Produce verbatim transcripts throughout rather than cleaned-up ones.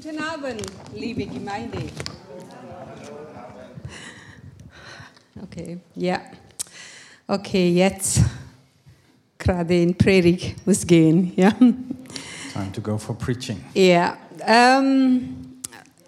Guten Abend, liebe Gemeinde. Okay, ja. Okay, jetzt gerade in Predigt muss gehen, ja. Time to go for preaching. Ja, ähm,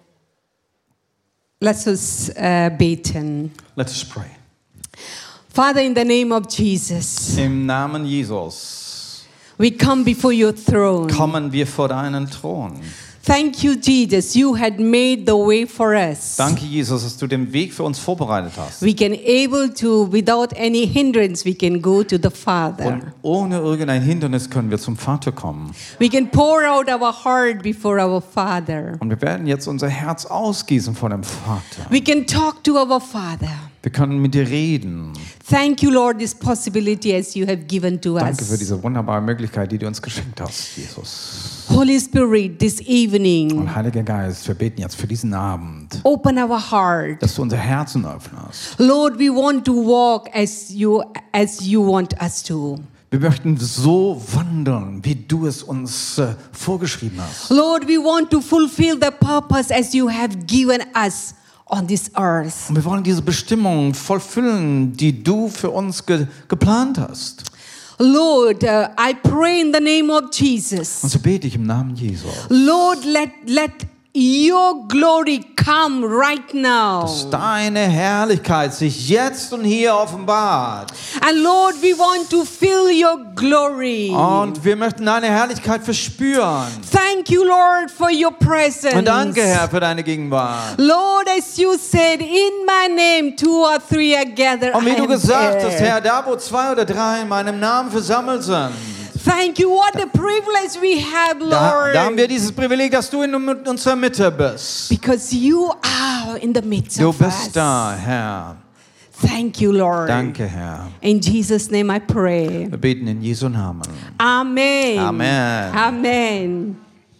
lass uns äh, beten. Let us pray. Father, in the name of Jesus, Im Namen Jesus we come before your throne. kommen wir vor deinen Thron. Thank you, Jesus. You had made the way for us. Danke, Jesus, dass du den Weg für uns vorbereitet hast. We can able to, without any hindrance, we can go to the Und Father. ohne irgendein Hindernis können wir zum Vater kommen. We can pour out our heart before our Father. Und wir werden jetzt unser Herz ausgießen vor dem Vater. We can talk to our Father. Wir können mit dir reden. Thank you, Lord, this possibility as you have given to Danke für us. diese wunderbare Möglichkeit, die du uns geschenkt hast, Jesus. Holy Spirit, this evening, Und Heiliger Geist, wir beten jetzt für diesen Abend, open our heart. dass du unser Herzen öffnest. Lord, we want to walk as you as you want us to. Wir möchten so wandeln, wie du es uns äh, vorgeschrieben hast. Lord, we want to fulfill the purpose as you have given us on this earth. Und wir wollen diese Bestimmung vollfüllen, die du für uns ge- geplant hast. Lord, uh, I pray in the name of Jesus. Und so bete ich im Namen Jesus, Lord, let let your glory come right now. dass deine Herrlichkeit sich jetzt und hier offenbart. And Lord, we want to feel your glory. Und wir möchten deine Herrlichkeit verspüren. Thank you, Lord, for your presence. Und danke, Herr, für deine Gegenwart. Lord, as you said, in my name, two or three are gathered. Und wie I du am gesagt hast, there. Herr, da wo zwei oder drei in meinem Namen versammelt sind, Thank you. What a privilege we have, da, Lord. da haben wir dieses Privileg, dass du in unserer Mitte bist. Because you are in the midst Du of bist us. da, Herr. Thank you, Lord. Danke, Herr. In Jesus' name I pray. Wir beten in Jesu Namen. Amen. Amen. Amen.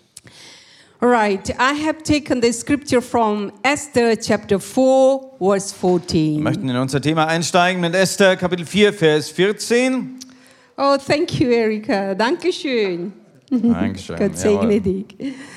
Right. I have taken the scripture from Esther chapter four, verse Wir fourteen. möchten in unser Thema einsteigen mit Esther Kapitel vier, Vers vierzehn. Oh, thank you, Erika. Dankeschön. Dankeschön. Gott segne Jawohl. dich.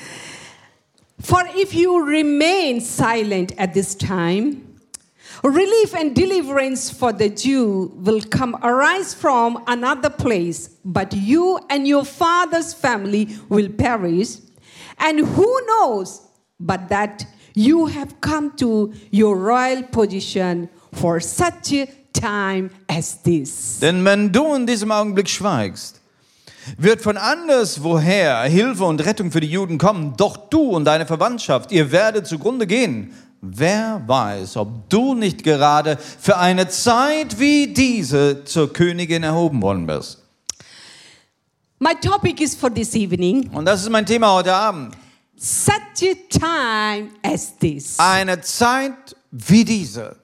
For if you remain silent at this time, relief and deliverance for the Jew will come arise from another place, but you and your father's family will perish. And who knows but that you have come to your royal position for such a time as this. Denn wenn du in diesem Augenblick schweigst, wird von anderswoher Hilfe und Rettung für die Juden kommen. Doch du und deine Verwandtschaft, ihr werdet zugrunde gehen. Wer weiß, ob du nicht gerade für eine Zeit wie diese zur Königin erhoben worden bist. My topic is for this evening, Und das ist mein Thema heute Abend. such a time as this. Eine Zeit wie diese.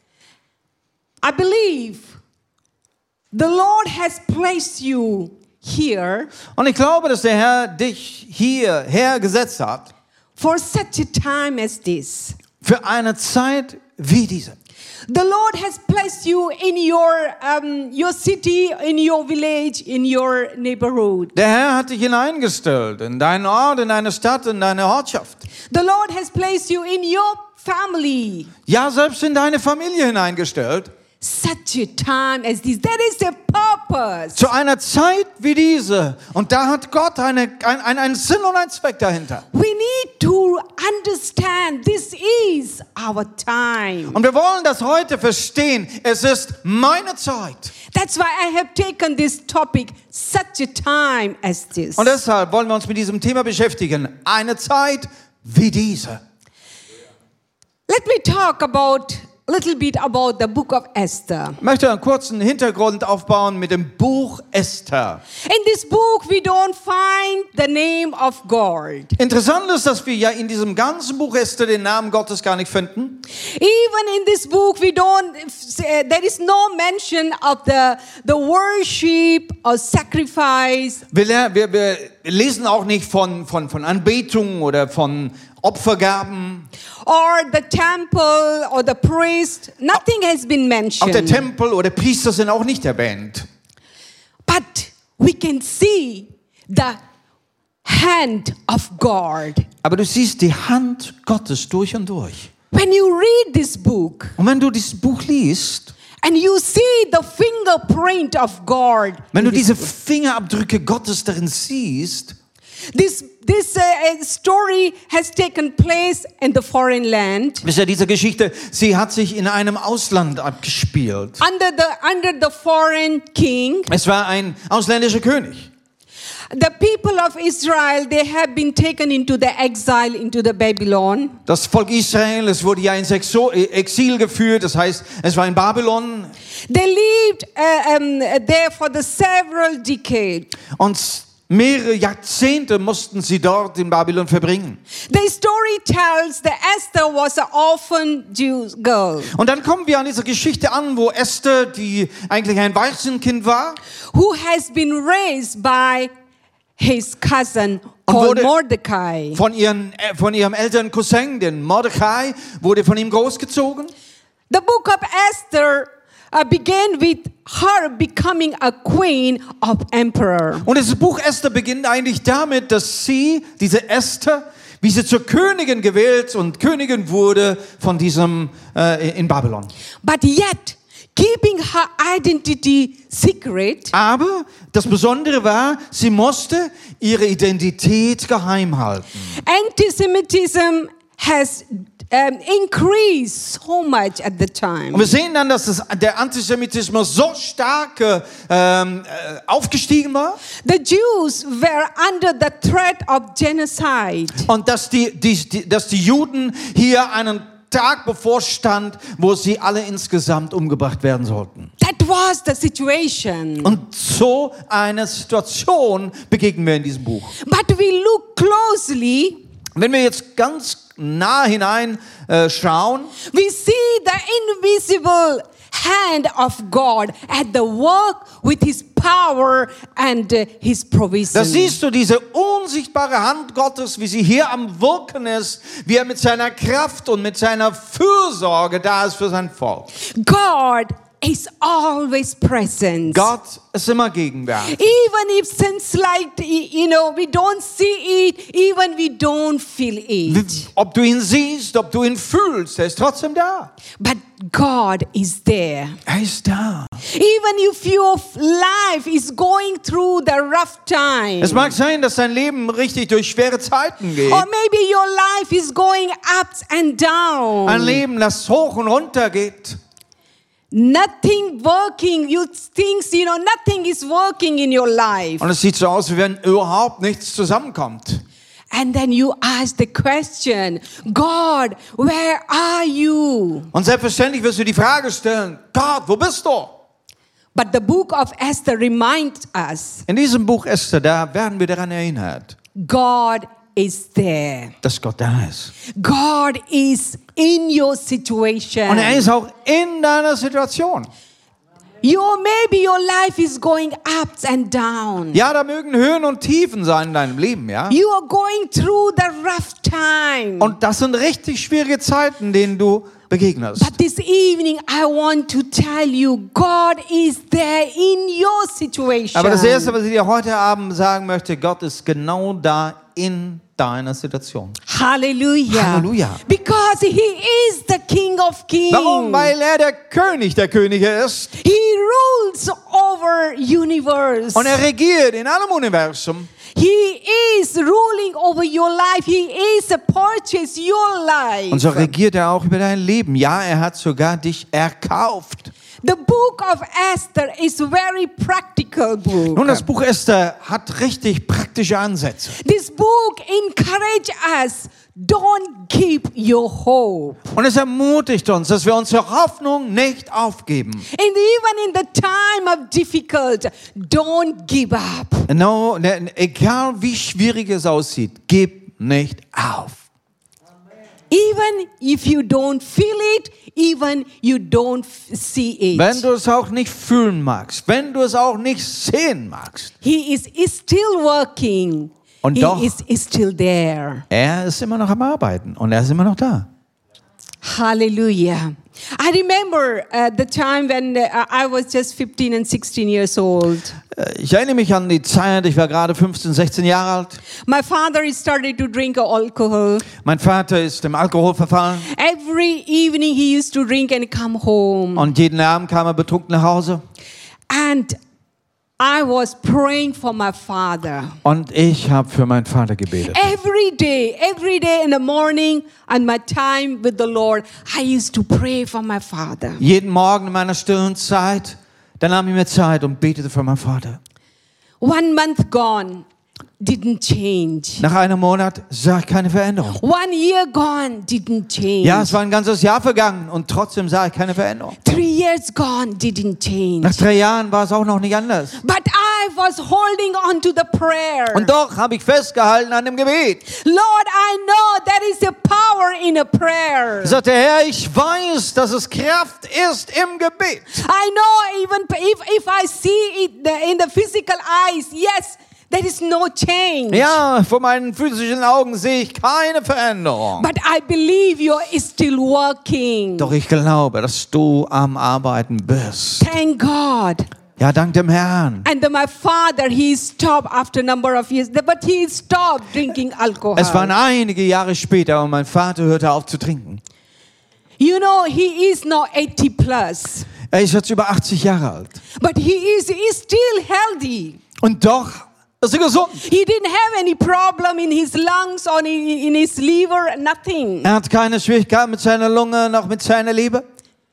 I believe the Lord has placed you here Und ich glaube, dass der Herr dich hierher gesetzt hat for such a time as this. für eine Zeit wie diese. The Lord has placed you in your um, your city, in your village, in your neighborhood. Der Herr hat dich hineingestellt in deinen Ort, in deine Stadt, in deine Ortschaft. The Lord has placed you in your family. Ja, selbst in deine Familie hineingestellt. Such a time as this. That is the purpose. Zu einer Zeit wie diese. Und da hat Gott eine, ein, ein, einen Sinn und einen Zweck dahinter. We need to understand this is our time. Und wir wollen das heute verstehen. Es ist meine Zeit. That's why I have taken this topic, such a time as this. Und deshalb wollen wir uns mit diesem Thema beschäftigen. Eine Zeit wie diese. Let me talk about a little bit about the book of Esther. Ich möchte einen kurzen Hintergrund aufbauen mit dem Buch Esther. In this book, we don't find the name of God. Interessant ist, dass wir ja in diesem ganzen Buch Esther den Namen Gottes gar nicht finden. Even in this book, we don't. There is no mention of the the worship or sacrifice. Wir, ler- wir, wir lesen auch nicht von, von, von Anbetung oder von Opfergaben. Or the temple or the priest. Nothing has been Auch mentioned. der Tempel oder Priester sind auch nicht erwähnt. But we can see the hand of God. Aber du siehst die Hand Gottes durch und durch. When you read this book Und wenn du dieses Buch liest, and you see the fingerprint of God, wenn in du this diese book. Fingerabdrücke Gottes darin siehst, This this uh, story has taken place in the foreign land wisst ihr, diese Geschichte, sie hat sich in einem Ausland abgespielt. under the under the foreign king. Es war ein ausländischer König. The people of Israel, they have been taken into the exile into the Babylon. Das Volk Israel, es wurde ja ins Exo- Exil geführt, das heißt, es war in Babylon. They lived uh, um, there for the several decades. Und mehrere Jahrzehnte mussten sie dort in Babylon verbringen. The story tells that Esther was an orphan Jew girl Und dann kommen wir an dieser Geschichte an, wo Esther, die eigentlich ein Waisenkind war, who has been raised by his cousin Und called wurde- Mordecai. von, ihren, äh, von ihrem älteren Cousin, den Mordecai, wurde von ihm großgezogen. The book of Esther uh, began with her becoming a queen of emperor. Und das Buch Esther beginnt eigentlich damit, dass sie, diese Esther, wie sie zur Königin gewählt und Königin wurde von diesem äh, in Babylon. But yet, keeping her identity secret, Aber das Besondere war, sie musste ihre Identität geheim halten. anti-Semitism has um, increased so much at the time. Und wir sehen dann, dass das, der Antisemitismus so stark äh, ähm, äh, aufgestiegen war The Jews were under the threat of genocide. und dass die, die, die, dass die Juden hier einen Tag bevorstand, wo sie alle insgesamt umgebracht werden sollten. That was the situation. Und so eine Situation begegnen wir in diesem Buch. But we look closely, Wenn wir jetzt ganz nah hinein äh, schauen, we see the invisible hand of God at the work with his power and uh, his provision. da siehst du diese unsichtbare Hand Gottes, wie sie hier am Wirken ist, wie er mit seiner Kraft und mit seiner Fürsorge da ist für sein Volk. God is always present. Gott ist immer gegenwärtig. Even if seems like, you know, we don't see it, even we don't feel it. Ob du ihn siehst, ob du ihn fühlst, er ist trotzdem da. But God is there. Er ist da. Even if your life is going through the rough time, Es mag sein, dass dein Leben richtig durch schwere Zeiten geht. or maybe your life is going ups and down. Ein Leben, das hoch und runter geht. Nothing working. You think, you know, nothing is working in your life. Und es sieht so aus, wie wenn überhaupt nichts zusammenkommt. And then you ask the question, God, where are you? Und selbstverständlich wirst du die Frage stellen, Gott, wo bist du? But the book of Esther reminds us, In diesem Buch Esther, da werden wir daran erinnert, God is there. dass Gott da ist. God is in your situation. Und er ist auch in deiner Situation. You, maybe your life is going ups and down. Ja, da mögen Höhen und Tiefen sein in deinem Leben, ja. You are going through the rough time. Und das sind richtig schwierige Zeiten, denen du begegnest. But this evening I want to tell you, God is there in your situation. Aber das Erste, was ich dir heute Abend sagen möchte, Gott ist genau da in deiner Situation. Hallelujah. Halleluja. Because he is the King of Kings. Warum? Weil er der König der Könige ist. He rules over universe. Und er regiert in allem Universum. He is ruling over your life. He is a purchase your life. Und so regiert er auch über dein Leben. Ja, er hat sogar dich erkauft. The book of Esther is a very practical book. Nun, das Buch Esther hat richtig praktische Ansätze. This book encourages us, don't give your hope. Und es ermutigt uns, dass wir unsere Hoffnung nicht aufgeben. And even in the time of difficult, don't give up. No, ne, egal wie schwierig es aussieht, gib nicht auf. Even if you don't feel it, even you don't f- see it. Wenn du es auch nicht fühlen magst, wenn du es auch nicht sehen magst, He is, is still working. Und He doch- is, is still there. er ist immer noch am Arbeiten und er ist immer noch da. Hallelujah. I remember uh, the time when uh, I was just fifteen and sixteen years old. Ich erinnere mich an die Zeit, ich war gerade fünfzehn, sechzehn Jahre alt. My father started to drink alcohol. Mein Vater ist dem Alkohol verfallen. Every evening he used to drink and come home. Und jeden Abend kam er betrunken nach Hause. And I was praying for my father. Und ich habe für meinen Vater gebetet. Every day, every day in the morning and my time with the Lord, I used to pray for my father. Jeden Morgen in meiner stillen Zeit, dann nahm ich mir Zeit und betete für meinen Vater. One month gone, didn't change. Nach einem Monat sah ich keine Veränderung. One year gone, didn't change. Ja, es war ein ganzes Jahr vergangen und trotzdem sah ich keine Veränderung. Three years gone, didn't change. Nach drei Jahren war es auch noch nicht anders. But I was holding on to the prayer. Und doch habe ich festgehalten an dem Gebet. Lord, I know there is a power in a prayer. Ich sagte, Herr, ich weiß, dass es Kraft ist im Gebet. I know even if, if I see it in the physical eyes, yes, there is no change. Ja, vor meinen physischen Augen sehe ich keine Veränderung. But I believe you are still working. Doch ich glaube, dass du am Arbeiten bist. Thank God. Ja, dank dem Herrn. And then my father, he stopped after a number of years, but he stopped drinking alcohol. Es waren einige Jahre später und mein Vater hörte auf zu trinken. You know, he is now eighty plus. Er ist jetzt über achtzig Jahre alt. But he is, he is still healthy. Und doch ist er gesund. He didn't have any problem in his lungs or in, in his liver, nothing. Er hat keine Schwierigkeiten mit seiner Lunge, noch mit seiner Leber.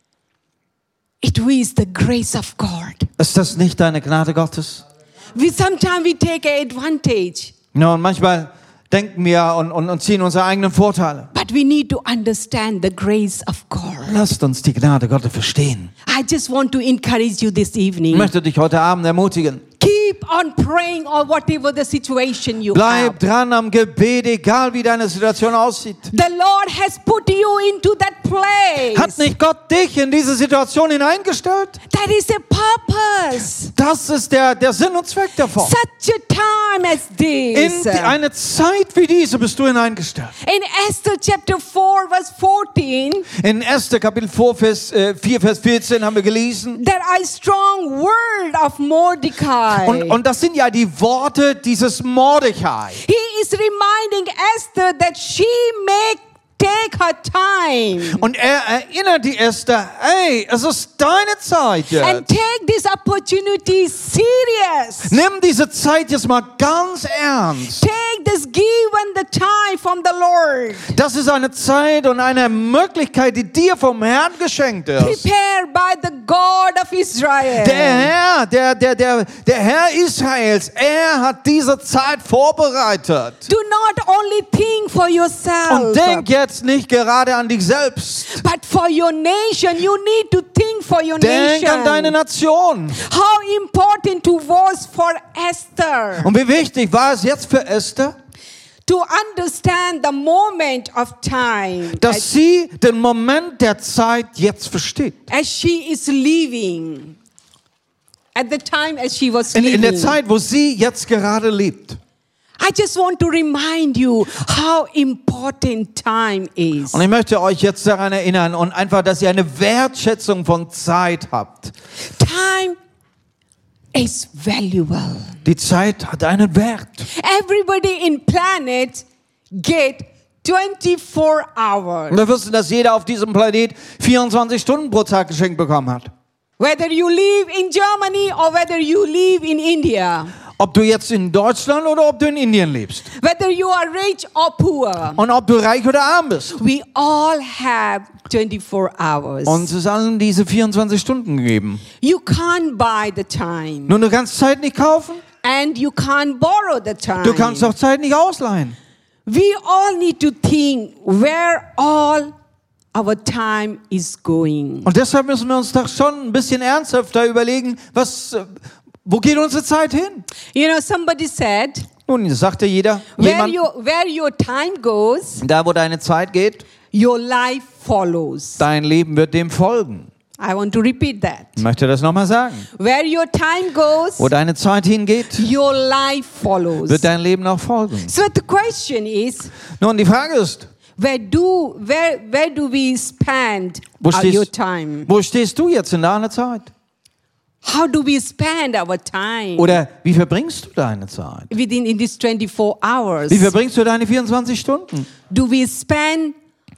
It is the grace of God. Ist das nicht deine Gnade Gottes? We sometimes we take advantage. Ja, und manchmal denken wir und, und, und ziehen unsere eigenen Vorteile. But we need to understand the grace of God. Lasst uns die Gnade Gottes verstehen. I just want to encourage you this evening. Ich möchte dich heute Abend ermutigen. Keep on praying or whatever the situation you Bleib have. dran am Gebet, egal wie deine Situation aussieht. The Lord has put you into that place. Hat nicht Gott dich in diese Situation hineingestellt? That is a purpose. Das ist der, der Sinn und Zweck davon. Such a time as this. In die, eine Zeit wie diese bist du hineingestellt. In Esther chapter four verse fourteen, In Esther Kapitel vier Vers, äh, vier, Vers vierzehn haben wir gelesen. there are strong word of Mordecai. Und, und das sind ja die Worte dieses Mordechai. He is reminding Esther that she may take her time Und er erinnert die Esther, hey, es ist deine Zeit and jetzt. take this opportunity serious. Nimm diese Zeit jetzt mal ganz ernst. Take this given the time from the Lord. Das ist eine Zeit und eine Möglichkeit, die dir vom Herrn geschenkt ist. Prepared by the God of Israel. Der Herr, der, der, der, der Herr Israels, er hat diese Zeit vorbereitet. Do not only think for yourself, Und denk jetzt nicht gerade an dich selbst. but for your nation. You need to think for your Denk nation. an deine Nation. How important it was for Esther Und wie wichtig war es jetzt für Esther, to understand the moment of time dass sie den Moment der Zeit jetzt versteht. as she is living. At the time as she was In, in der living. Zeit, wo sie jetzt gerade lebt. I just want to remind you how important time is. Und ich möchte euch jetzt daran erinnern und einfach, dass ihr eine Wertschätzung von Zeit habt. Time is valuable. Die Zeit hat einen Wert. Everybody in planet get twenty-four hours. Und wir wissen, dass jeder auf diesem Planet vierundzwanzig Stunden pro Tag geschenkt bekommen hat. Whether you live in Germany or whether you live in India. Ob du jetzt in Deutschland oder ob du in Indien lebst. Whether you are rich or poor. Und ob du reich oder arm bist. We all have twenty-four hours. Uns ist allen diese vierundzwanzig Stunden gegeben. You can't buy the time. Nun, du kannst Zeit nicht kaufen. And you can't borrow the time. Du kannst auch Zeit nicht ausleihen. We all need to think where all our time is going. Und deshalb müssen wir uns doch schon ein bisschen ernsthafter überlegen, was, äh, wo geht unsere Zeit hin? You know, somebody said, Nun, sagte jeder, where, jemand, you, where your time goes, da wo deine Zeit geht, your life follows. dein Leben wird dem folgen. I want to repeat that. Ich möchte das nochmal sagen. Where your time goes, Wo deine Zeit hingeht, your life follows. wird dein Leben auch folgen. So the question is, Nun, die Frage ist, Where do where where do we spend Wo uh, your stehst, time? wo stehst du jetzt in deiner Zeit? How do we spend our time Oder wie verbringst du deine Zeit? within in these twenty-four hours? Wie verbringst du deine vierundzwanzig Stunden? Do we spend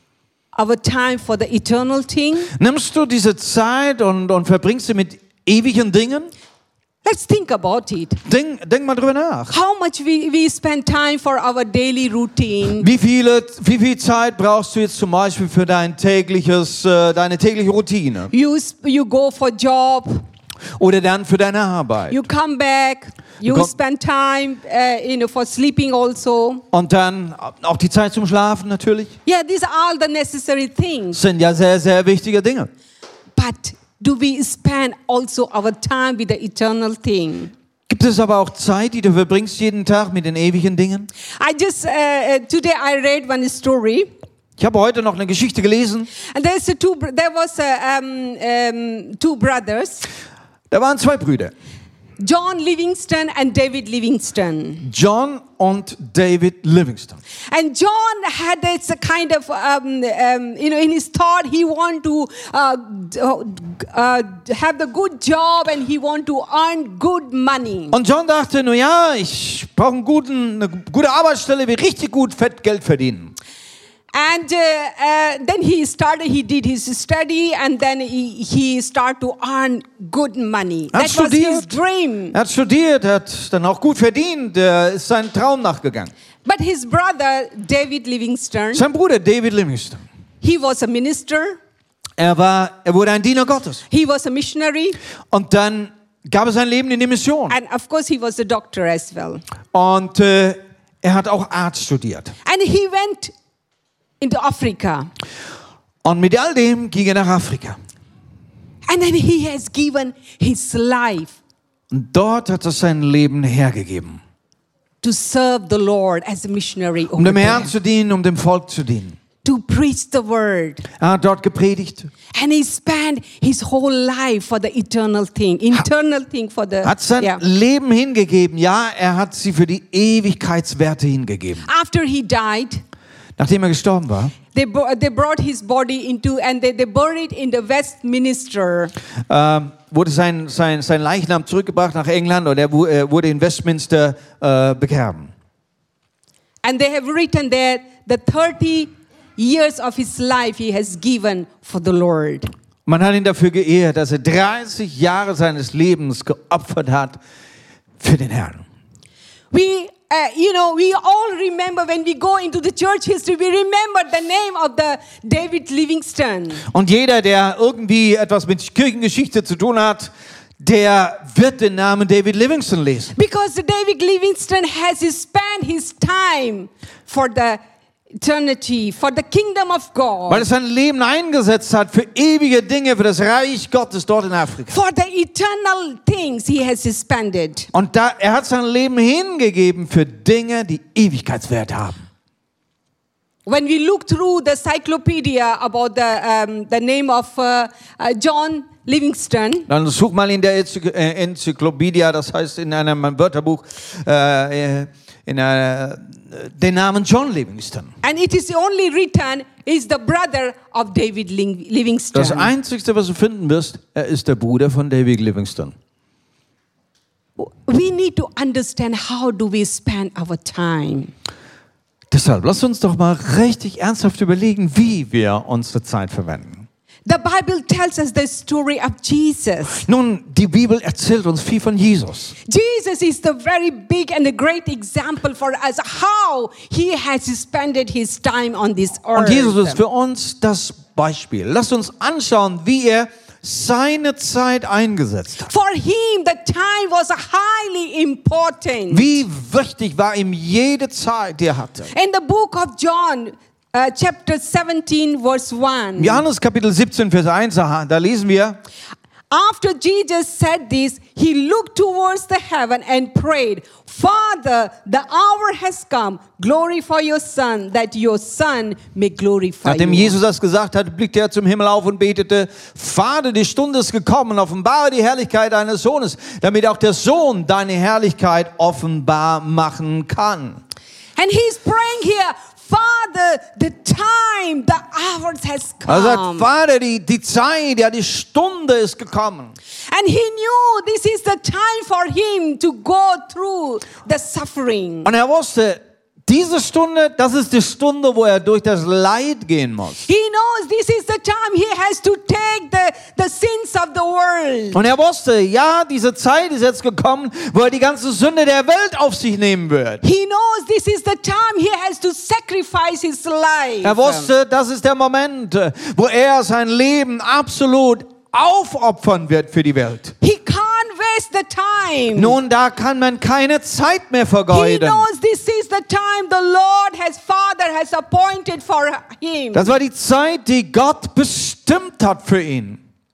our time for the eternal thing? Nimmst du diese Zeit und, und verbringst sie mit ewigen Dingen? Let's think about it. Denk, denk mal drüber nach. How much we, we spend time for our daily routine? Wie, viele, wie viel Zeit brauchst du jetzt zum Beispiel für dein tägliches, äh, deine tägliche Routine? You s- you go for job, Oder dann für deine Arbeit? you come back, you komm- spend time, uh, you know, for sleeping also. Und dann auch die Zeit zum Schlafen natürlich. Yeah, these are all the necessary things. Das sind ja sehr, sehr wichtige Dinge. But do we spend also our time with the eternal thing? Gibt es aber auch Zeit, die du verbringst jeden Tag mit den ewigen Dingen? I just uh, uh, today I read one story, Ich habe heute noch eine Geschichte gelesen. and there's a two. br- There was a, um, um, two brothers, Da waren zwei Brüder, John Livingston and David Livingston. John und David Livingston. And John had this kind of, um, um, you know, in his thought, he want to uh, d- uh, have the good job and he want to earn good money. Und John dachte, na ja, ich brauche einen guten, eine gute Arbeitsstelle, wie richtig gut Fett Geld verdienen. And uh, uh, then he started, he did his study and then he, he started to earn good money. Er That hat was his studiert. dream. Er hat studiert, er hat dann auch gut verdient, er ist seinem Traum nachgegangen. But his brother, David Livingston, Sein Bruder David Livingston, he was a minister, er, war, er wurde ein Diener Gottes. he was a missionary, Und dann gab es sein Leben in die Mission. and of course he was a doctor as well. Und äh, er hat auch Arzt studiert. And he went into Africa. Und mit all dem ging er nach Afrika. And then he has given his life Und dort hat er sein Leben hergegeben, to serve the Lord as a missionary um over dem Herrn there, zu dienen, um dem Volk zu dienen. to preach the word. Er hat dort gepredigt, And he spent his whole life for the eternal thing, eternal thing for the, hat sein yeah. Leben hingegeben. Ja, er hat sie für die Ewigkeitswerte hingegeben. After he died, Nachdem er gestorben war, they, bro- they brought his body into, and they, they buried in the Westminster. ähm, wurde sein, sein, sein Leichnam zurückgebracht nach England und er wu- er wurde in Westminster äh, begraben. And they have written there the thirty years of his life he has given for the Lord. Man hat ihn dafür geehrt, dass er dreißig Jahre seines Lebens geopfert hat für den Herrn. We, uh, you know, we all remember when we go into the church history, we remember the name of the David Livingston. Und jeder, der irgendwie etwas mit Kirchengeschichte zu tun hat, der wird den Namen David Livingston lesen. Because David Livingston has spent his time for the eternity, for the kingdom of God, Weil er sein Leben eingesetzt hat für ewige Dinge, für das Reich Gottes dort in Afrika. for the eternal things he has spent it. Und da, er hat sein Leben hingegeben für Dinge, die Ewigkeitswert haben. When we look through the encyclopedia about the, um, the name of uh, uh, John Livingston, Dann such mal in der Enzyk- äh, Enzyklopädie, das heißt in einem Wörterbuch, äh, in einer, den Namen John Livingston. and it is only written is the brother of David Ling- Livingston. Das Einzige, was du finden wirst, er ist der Bruder von David Livingston. We need to understand how do we spend our time. Deshalb, lass uns doch mal richtig ernsthaft überlegen, wie wir unsere Zeit verwenden. The Bible tells us the story of Jesus. Nun, die Bibel erzählt uns viel von Jesus. Jesus is the very big and a great example for us how he has spent his time on this earth. Und Jesus ist für uns das Beispiel. Lasst uns anschauen, wie er seine Zeit eingesetzt hat. For him, the time was highly important. Wie wichtig war ihm jede Zeit, die er hatte. In the book of John, uh, chapter seventeen, verse one. Johannes Kapitel siebzehn, Vers eins, aha, da lesen wir, After Jesus said this, he looked towards the heaven and prayed, Father, the hour has come. Glorify your Son, that your Son may glorify nachdem you. Jesus das gesagt hat, blickte er zum Himmel auf und betete, Vater, die Stunde ist gekommen, offenbare die Herrlichkeit deines Sohnes, damit auch der Sohn deine Herrlichkeit offenbar machen kann. And he's praying here, Father, the hours has Er sagt, come. Vater, die, die Zeit, ja, die Stunde ist gekommen. And he knew this is the time for him to go through the suffering. Und er wusste, diese Stunde, das ist die Stunde, wo er durch das Leid gehen muss. He knows this is the time he has to take the, the sins of the world. Und er wusste, ja, diese Zeit ist jetzt gekommen, wo er die ganze Sünde der Welt auf sich nehmen wird. He knows this is the time he has to sacrifice his life. Er wusste, das ist der Moment, wo er sein Leben absolut aufopfern wird für die Welt. He can't waste the time. Nun, da kann man keine Zeit mehr He vergeuden. knows this is the time the Lord has Father has appointed for him. Das war die Zeit, die Gott bestimmt hat für ihn.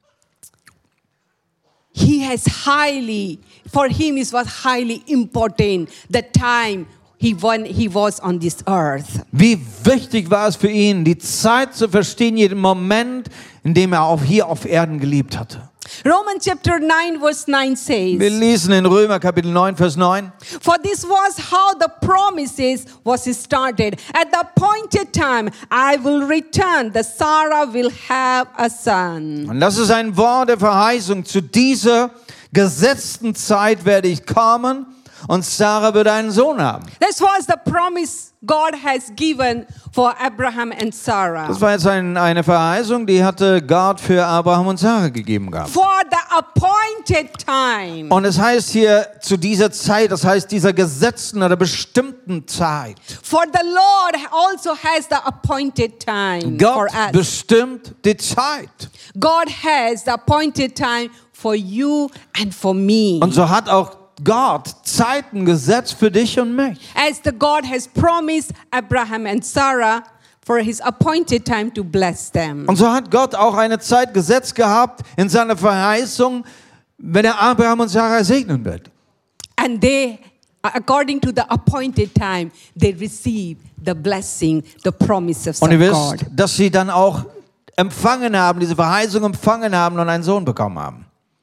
He has highly, for him it was highly important the time he when he was on this earth. Wie wichtig war es für ihn, die Zeit zu verstehen, jeden Moment, in dem er auf, hier auf Erden gelebt hatte. Romans chapter nine verse nine says, Wir lesen in Römer Kapitel neun, Vers neun. for this was how the promises was started. At the appointed time, I will return. The Sarah will have a son. Und das ist ein Wort der Verheißung. Zu dieser gesetzten Zeit werde ich kommen und Sarah wird einen Sohn haben. This was the promise God has given for Abraham and Sarah. Das war jetzt ein, eine Verheißung, die hatte Gott für Abraham und Sarah gegeben gehabt. For the appointed time. Und es heißt hier zu dieser Zeit, das heißt dieser gesetzten oder bestimmten Zeit. For the Lord also has the appointed time for Gott us. bestimmt die Zeit. God has the appointed time for you and for me. Und so hat auch Gott Zeiten gesetzt für dich und mich. As the God has promised Abraham and Sarah for his appointed time to bless them. Und so hat Gott auch eine Zeit gesetzt gehabt in seiner Verheißung, wenn er Abraham und Sarah segnen wird. And they, according to the appointed time, they receive the blessing, the promises Und of ihr wisst, God. dass sie dann auch empfangen haben, diese Verheißung empfangen haben und einen Sohn bekommen haben.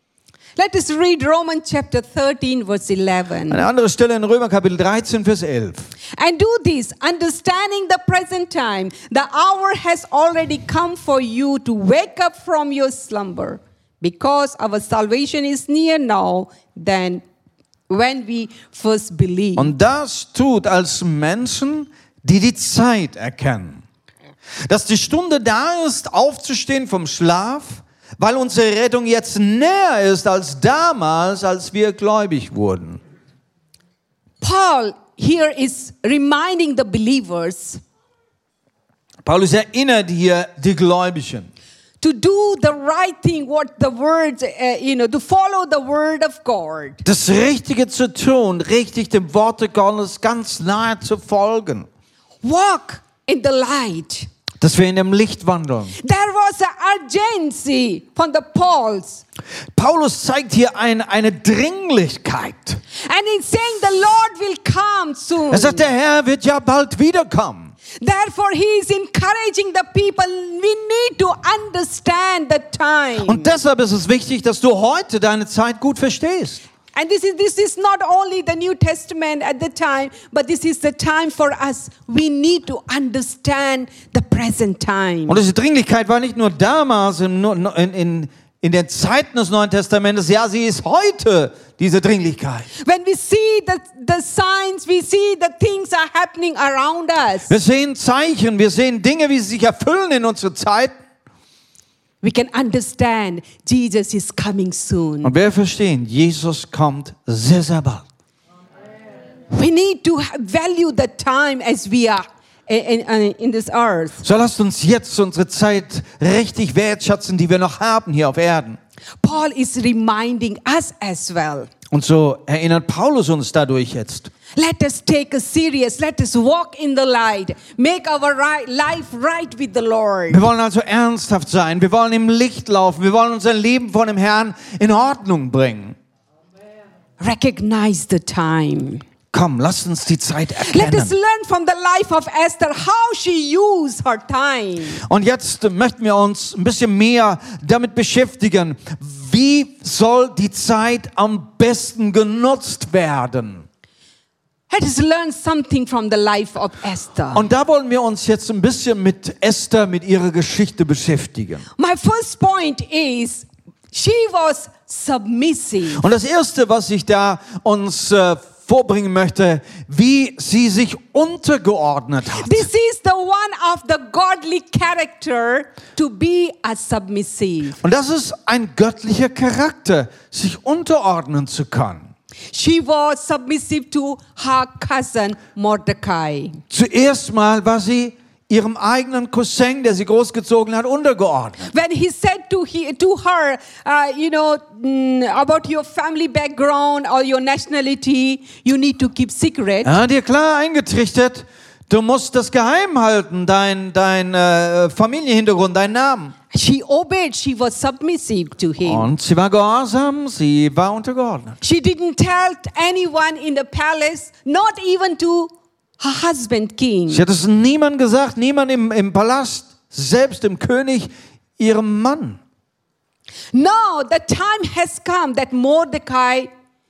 Let us read Romans chapter thirteen, verse eleven. Eine andere Stelle in Römer Kapitel dreizehn, Vers elf. And do this, understanding the present time, the hour has already come for you to wake up from your slumber, because our salvation is near now than when we first believed. Und das tut als Menschen, die die Zeit erkennen. Dass die Stunde da ist, aufzustehen vom Schlaf, weil unsere Rettung jetzt näher ist als damals, als wir gläubig wurden. Paul here is reminding the believers Paulus erinnert hier die Gläubigen, to do the right thing, what the words, uh, you know, to follow the word of God. das Richtige zu tun, richtig dem Worte Gottes ganz nahe zu folgen, Walk in the light. dass wir in dem Licht wandeln. There was an urgency from the Pauls. Paulus zeigt hier ein, eine Dringlichkeit. And he's saying the Lord will come soon. Er sagt, der Herr wird ja bald wiederkommen. Therefore, he is encouraging the people. We need to understand the time. Und deshalb ist es wichtig, dass du heute deine Zeit gut verstehst. And this is this is not only the New Testament at the time, but this is the time for us. We need to understand the present time. Und diese Dringlichkeit war nicht nur damals in, in, in, in den Zeiten des Neuen Testamentes, ja, sie ist heute, diese Dringlichkeit. When we see the, the signs, we see the things are happening around us. Wir sehen Zeichen, wir sehen Dinge, wie sie sich erfüllen in unserer Zeit. We can understand Jesus is coming soon. Und wir verstehen, Jesus kommt sehr, sehr bald. We need to ha- value the time as we are in, in, in this earth. So lasst uns jetzt unsere Zeit richtig wertschätzen, die wir noch haben hier auf Erden. Paul is reminding us as well. Und so erinnert Paulus uns dadurch jetzt. Let us take it serious. Let us walk in the light. Make our right, life right with the Lord. Wir wollen also ernsthaft sein. Wir wollen im Licht laufen. Wir wollen unser Leben vor dem Herrn in Ordnung bringen. Recognize the time. Komm, lasst uns die Zeit Let us erkennen. learn from the life of Esther how she used her time. Und jetzt möchten wir uns ein bisschen mehr damit beschäftigen, wie soll die Zeit am besten genutzt werden? Let us learn something from the life of Esther. Und da wollen wir uns jetzt ein bisschen mit Esther, mit ihrer Geschichte beschäftigen. My first point is, she was submissive. Und das Erste, was ich da uns äh, vorbringen möchte, wie sie sich untergeordnet hat. This is the one of the godly character to be a submissive. Und das ist ein göttlicher Charakter, sich unterordnen zu können. She was submissive to her cousin Mordecai. Zuerst mal war sie ihrem eigenen Cousin, der sie großgezogen hat, untergeordnet. When he said to, he, to her, uh, you know, mm, about your family background or your nationality, you need to keep secret. Er hat ihr klar eingetrichtert, du musst das geheim halten, dein, dein äh, Familienhintergrund, deinen Namen. She obeyed, she was submissive to him. Und sie war gehorsam, sie war untergeordnet. She didn't tell anyone in the palace, not even to her husband king. Sie hat es niemandem gesagt, niemand im, im Palast, selbst dem König, ihrem Mann. No, the time has come that Mordecai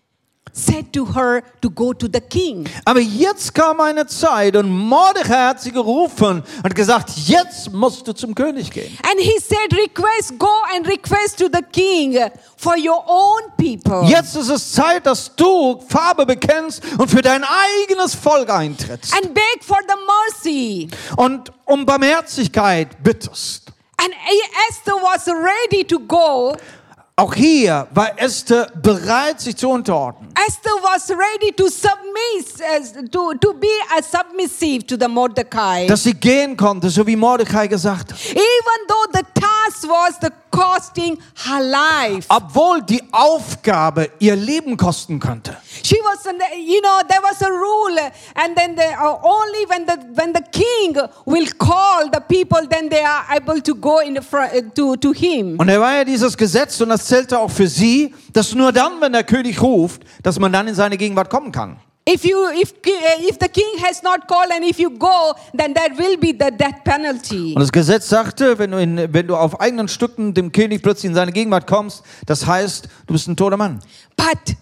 said to her to go to the king. Aber jetzt kam eine Zeit und Mordechai hat sie gerufen und gesagt, jetzt musst du zum König gehen. And he said, request, go and request to the king for your own people. Jetzt ist es Zeit, dass du Farbe bekennst und für dein eigenes Volk eintrittst. And beg for the mercy. Und um Barmherzigkeit bittest. And Esther was ready to go. Auch hier war Esther bereit, sich zu unterordnen. Esther was ready to submit, uh, to, to be a submissive to the Mordecai. Dass sie gehen konnte, so wie Mordechai gesagt hat. Even though the task was the costing her life. Obwohl die Aufgabe ihr Leben kosten könnte. She was, you know, there was a rule, and then the, uh, only when the when the king will call the people, then they are able to go in the front, uh, to to him. Und da war ja dieses Gesetz, und das zählte auch für sie, dass nur dann, wenn der König ruft, dass man dann in seine Gegenwart kommen kann. If you if if the king has not called and if you go, then there will be the death penalty. Und das Gesetz sagte, wenn du, in, wenn du auf eigenen Stücken dem König plötzlich in seine Gegenwart kommst, das heißt, du bist ein toter Mann. But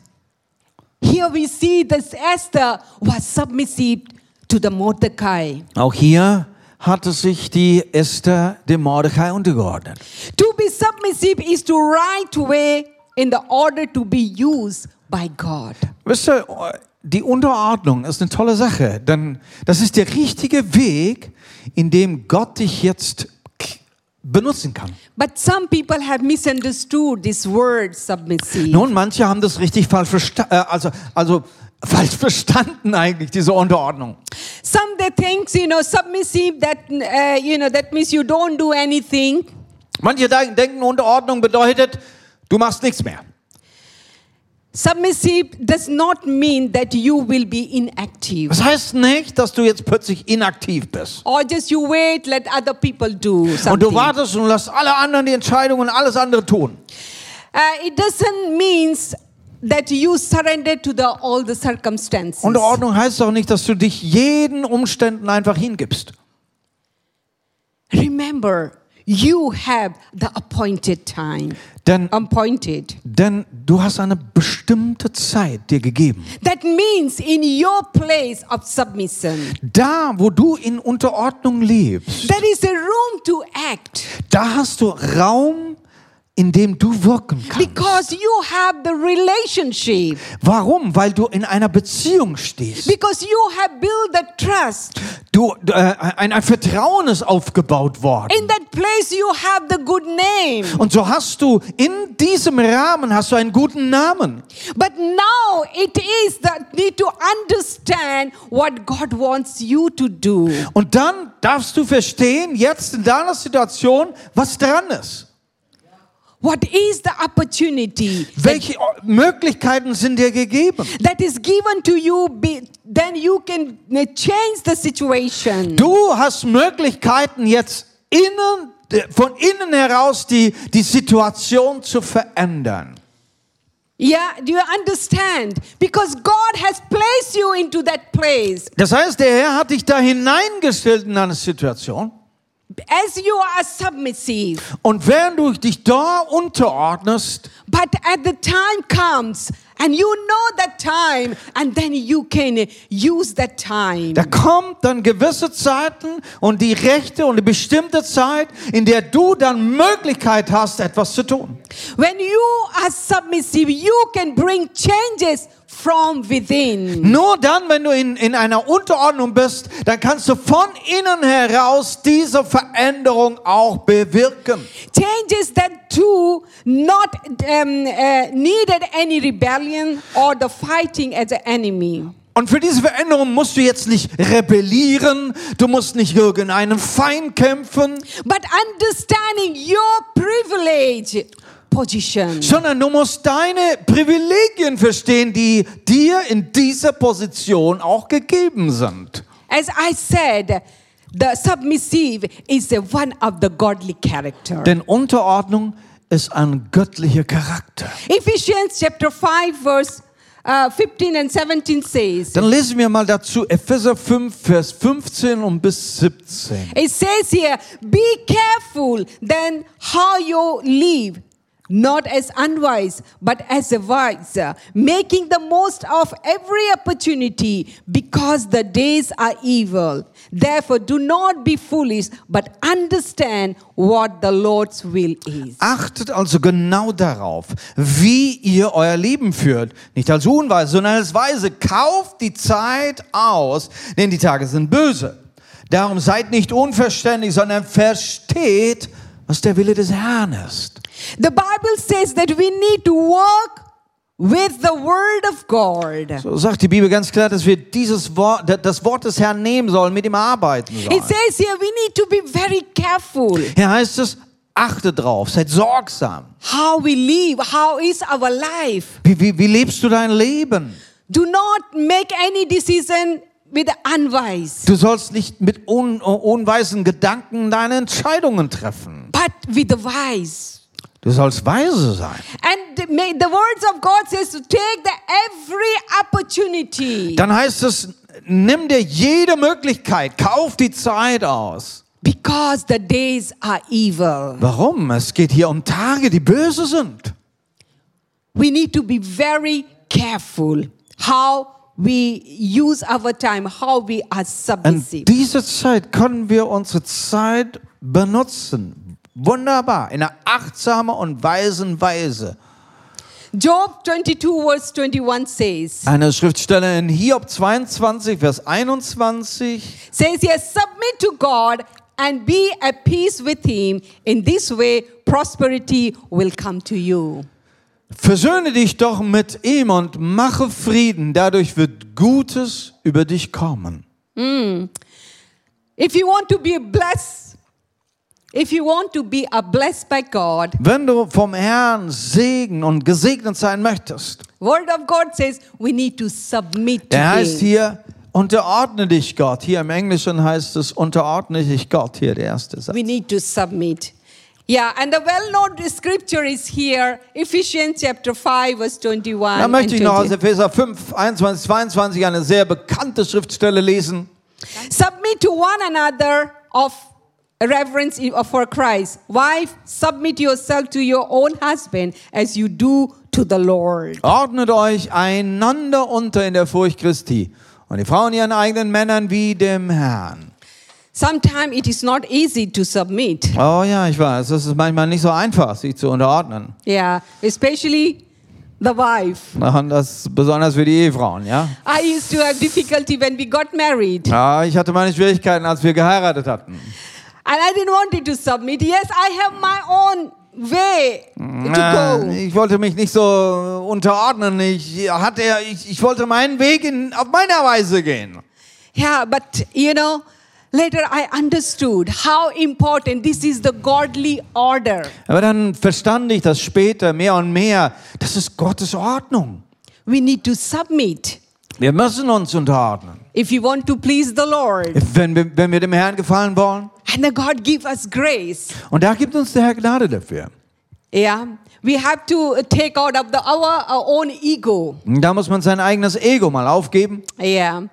here we see that Esther was submissive to the Mordecai. Auch hier hatte sich die Esther dem Mordechai untergeordnet. To be submissive is to right way in the order to be used by God. Wisst ihr, die Unterordnung ist eine tolle Sache, denn das ist der richtige Weg, in dem Gott dich jetzt benutzen kann. But some people have misunderstood this word submissive. Nun, manche haben das richtig falsch verstanden, äh, also, also falsch verstanden eigentlich, diese Unterordnung. Some they think, you know, submissive that uh, you know that means you don't do anything. Manche denken, Unterordnung bedeutet, du machst nichts mehr. Submissive does not mean that you will be inactive. Das heißt nicht, dass du jetzt plötzlich inaktiv bist. Or just you wait, let other people do something. Und du wartest und lässt alle anderen die Entscheidungen und alles andere tun. Uh, it doesn't mean that you surrender to the, all the circumstances. Unterordnung heißt auch nicht, dass du dich jeden Umständen einfach hingibst. Remember, you have the appointed time. Denn, appointed. denn du hast eine bestimmte Zeit dir gegeben. That means in your place of submission. Da, wo du in Unterordnung lebst, There is a room to act. da hast du Raum, in dem du wirken kannst. Because you have the relationship. Warum? Weil du in einer Beziehung stehst. Because you have built the trust. Du, äh, ein, ein Vertrauen ist aufgebaut worden. In that place you have the good name. Und so hast du in diesem Rahmen hast du einen guten Namen. But now it is that need to understand what God wants you to do. Und dann darfst du verstehen, jetzt in deiner Situation, was dran ist. What is the opportunity Welche Möglichkeiten sind dir gegeben? that is given to you? Be, then you can change the situation. Du hast Möglichkeiten jetzt innen, von innen heraus die, die Situation zu verändern. Yeah, do you understand? Because God has placed you into that place. Das heißt, der Herr hat dich da hineingestellt in eine Situation. As you are submissive, Und während du dich da unterordnest, but at the time comes, and you know that time, and then you can use that time. da kommt dann gewisse Zeiten und die rechte und die bestimmte Zeit, in der du dann Möglichkeit hast, etwas zu tun. When you are submissive, you can bring changes from within. Nur dann, wenn du in, in einer Unterordnung bist, dann kannst du von innen heraus diese Veränderung auch bewirken. Changes that do not um, uh, needed any rebellion or the fighting as an enemy. Und für diese Veränderung musst du jetzt nicht rebellieren, du musst nicht gegen einen Feind kämpfen, But understanding your privilege position. sondern du musst deine Privilegien verstehen, die dir in dieser Position auch gegeben sind. As I said, the submissive is a one of the godly character. Denn Unterordnung ist ein göttlicher Charakter. Ephesians chapter five verse uh, fifteen and seventeen says, Dann lesen wir mal dazu Epheser fünf, Vers fünfzehn und bis siebzehn. it says here, be careful then how you live, not as unwise, but as a wise, uh, making the most of every opportunity, because the days are evil. Therefore, do not be foolish, but understand what the Lord's will is. Achtet also genau darauf, wie ihr euer Leben führt. Nicht als Unweise, sondern als Weise. Kauft die Zeit aus, denn die Tage sind böse. Darum seid nicht unverständlich, sondern versteht, was der Wille des Herrn ist. The Bible says that we need to work with the word of God. So sagt die Bibel ganz klar, dass wir dieses Wort, das Wort des Herrn nehmen sollen, mit ihm arbeiten It sollen. says here we need to be very careful Hier heißt es, achtet drauf, seid sorgsam. how we live, how is our life. Wie, wie, wie lebst du dein Leben? Do not make any decision with unwise, Du sollst nicht mit un, unweisen Gedanken deine Entscheidungen treffen. but with the wise. Du sollst weise sein. And the may- the words of God says to take the every opportunity, Dann heißt es, nimm dir jede Möglichkeit, kauf die Zeit aus. because the days are evil. Warum? Es geht hier um Tage, die böse sind. We need to be very careful how we use our time, how we are In submissive. dieser Zeit können wir unsere Zeit benutzen. Wunderbar, in einer achtsamen und weisen Weise. Job twenty-two verse twenty-one says, Eine Schriftstelle in Hiob zweiundzwanzig, Vers einundzwanzig. says yes, submit to God and be at peace with him. In this way, prosperity will come to you. Versöhne dich doch mit ihm und mache Frieden, dadurch wird Gutes über dich kommen. If you want to be blessed, if you want to be a blessed by God, Wenn du vom Herrn Segen und gesegnet sein möchtest, Word of God says we need to submit to er heißt him. hier, unterordne dich Gott. Hier im Englischen heißt es, unterordne dich Gott. Hier der erste Satz. We need to submit. Yeah, and the well-known scripture is here, Ephesians chapter five, verse twenty-one. Da möchte ich and noch aus twenty. Epheser fünf, einundzwanzig, zweiundzwanzig eine sehr bekannte Schriftstelle lesen. Submit to one another of reverence for Christ. Wife, submit yourself to your own husband as you do to the Lord. Ordnet euch einander unter in der Furcht Christi und die Frauen ihren eigenen Männern wie dem Herrn. Sometimes it is not easy to submit. Oh ja, ich weiß, es ist manchmal nicht so einfach, sich zu unterordnen. Yeah, especially the wife. Und das besonders für die Ehefrauen, ja. I used to have difficulty when we got married. Ja, ich hatte meine Schwierigkeiten, als wir geheiratet hatten. And I didn't want it to submit. Yes, I have my own way to Äh, go. Ich wollte mich nicht so unterordnen. Ich, hatte, ich, ich wollte meinen Weg in, auf meiner Weise gehen. Yeah, but you know, later I understood how important this is the godly order. Aber dann verstand ich das später mehr und mehr. Das ist Gottes Ordnung. We need to submit Wir müssen uns unterordnen. if you want to please the Lord. Wenn wir, wenn wir dem Herrn gefallen wollen. And the God give us grace. Und da gibt uns der Herr Gnade dafür. Yeah, we have to take out of the our, our own ego. Da muss man sein eigenes Ego mal aufgeben. Yeah.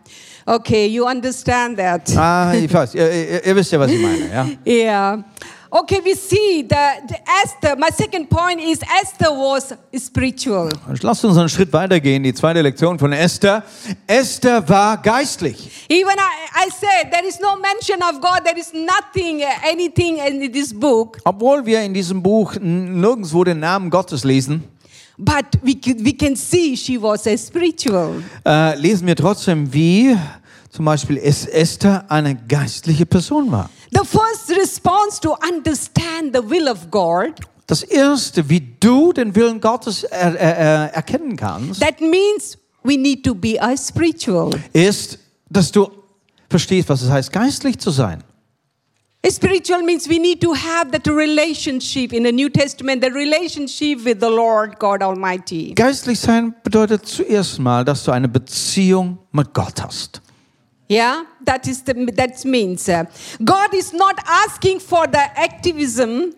Okay, you understand that. Ah, ich weiß, ihr, ihr, ihr wisst ja, was ich meine, ja. Yeah. Okay, we see the, the Esther. My second point is Esther was spiritual. Lasst uns einen Schritt weitergehen, die zweite Lektion von Esther. Esther war geistlich. Even I, I said there is no mention of God. There is nothing, uh, anything in this book. Obwohl wir in diesem Buch n- nirgendwo den Namen Gottes lesen, But we can, we can see she was a spiritual. äh, lesen wir trotzdem, wie zum Beispiel es Esther eine geistliche Person war. The first response to understand the will of God, Das Erste, wie du den Willen Gottes er, er, erkennen kannst, that means we need to be a spiritual. ist, dass du verstehst, was es heißt, geistlich zu sein. Spiritual means we need to have that relationship in the New Testament, the relationship with the Lord God Almighty. Geistlich sein bedeutet zuerst mal, dass du eine Beziehung mit Gott hast. Yeah, that is the that means uh, God is not asking for the activism,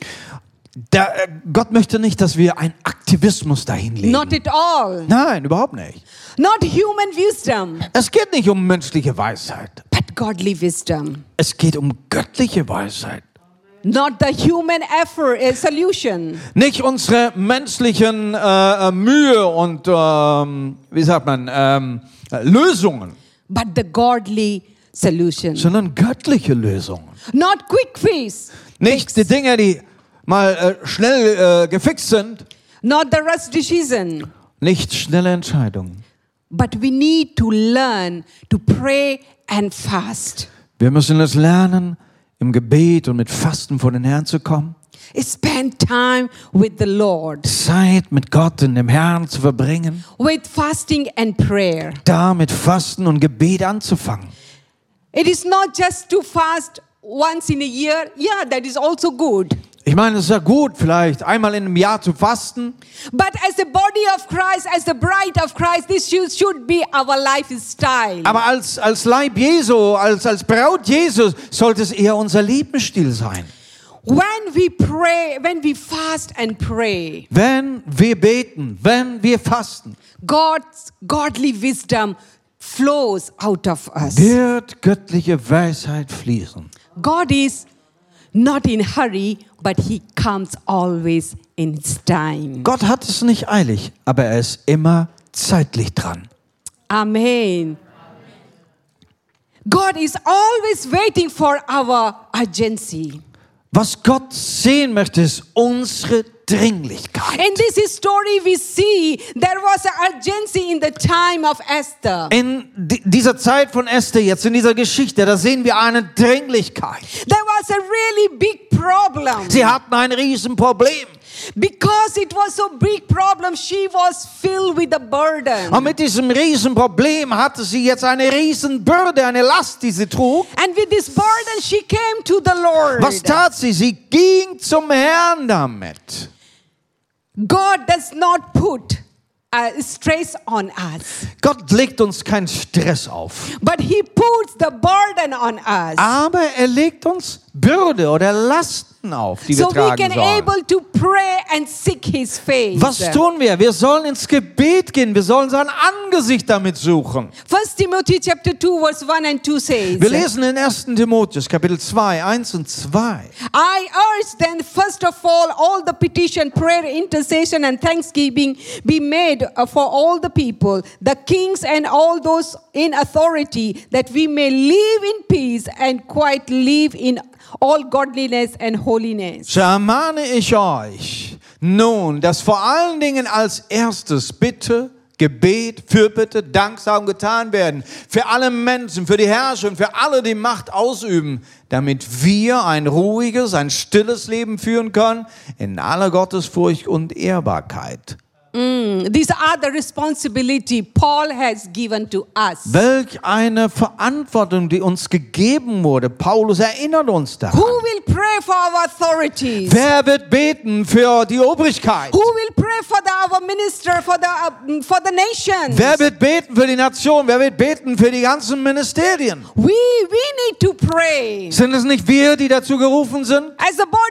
Da, äh, Gott möchte nicht, dass wir einen Aktivismus dahin legen. not at all. Nein, überhaupt nicht. Not human wisdom, Es geht nicht um menschliche Weisheit. but godly wisdom. Es geht um göttliche Weisheit. Not the human effort uh, solution. Nicht unsere menschlichen äh, äh, Mühe und, ähm, wie sagt man, ähm, äh, Lösungen, But the godly solution. sondern göttliche Lösungen. Not quick fix. Nicht die Dinge, die mal äh, schnell äh, gefixt sind. Not the rush decision. Nicht schnelle Entscheidungen. But we need to learn to pray and fast. Wir müssen es lernen, im Gebet und mit Fasten vor den Herrn zu kommen. Spend time with the Lord. Zeit mit Gott und dem Herrn zu verbringen. With fasting and prayer. Da mit Fasten und Gebet anzufangen. It is not just to fast once in a year. Yeah, that is also good. Ich meine, es ist ja gut, vielleicht einmal in einem Jahr zu fasten. But as the body of Christ, as the bride of Christ, this should, should be our lifestyle. Aber als, als Leib Jesu, als, als Braut Jesus, sollte es eher unser Lebensstil sein. When we pray, when we fast and pray, Wenn wir beten, wenn wir fasten, God's godly wisdom flows out of us. wird göttliche Weisheit fließen. God is not in hurry, but he comes always in his time. Gott hat es nicht eilig, aber er ist immer zeitlich dran. Amen. God is always waiting for our urgency. Was Gott sehen möchte, ist unsere Dringlichkeit. In this story, we see there was an urgency in the time of Esther. In di- dieser Zeit von Esther, jetzt in dieser Geschichte, da sehen wir eine Dringlichkeit. There was a really big problem. Sie hatten ein Riesenproblem. Because it was so big problem, she was filled with a burden. Und mit diesem Riesenproblem hatte sie jetzt eine Riesenbürde, eine Last, die sie trug. And with this burden, she came to the Lord. Was tat sie? Sie ging zum Herrn damit. God does not put uh, stress on us, Gott legt uns keinen Stress auf. but he puts the burden on us. Aber er legt uns Bürde oder Lasten auf, die wir So we tragen can sollen. able to pray and seek his face. Was tun wir? Wir sollen ins Gebet gehen. Wir sollen sein Angesicht damit suchen. First Timothy chapter two verse one and two says, Wir lesen in ersten Timotheus, Kapitel zwei, eins und zwei. I urge then first of all all the petition, prayer, intercession and thanksgiving be made for all the people, the kings and all those in authority, that we may live in peace and quite live in all godliness and holiness. So ermahne ich euch nun, dass vor allen Dingen als erstes Bitte, Gebet, Fürbitte, Danksagung getan werden. Für alle Menschen, für die Herrscher und für alle, die Macht ausüben, damit wir ein ruhiges, ein stilles Leben führen können, in aller Gottesfurcht und Ehrbarkeit. Mm, these are the responsibility Paul has given to us. Welch eine Verantwortung, die uns gegeben wurde. Paulus erinnert uns daran. Who will pray for our authorities? Wer wird beten für die Obrigkeit? Who will pray for the, our minister, for the, uh, for the nations? Wer wird beten für die Nation? Wer wird beten für die ganzen Ministerien? We, we need to pray. Sind es nicht wir, die dazu gerufen sind? As the body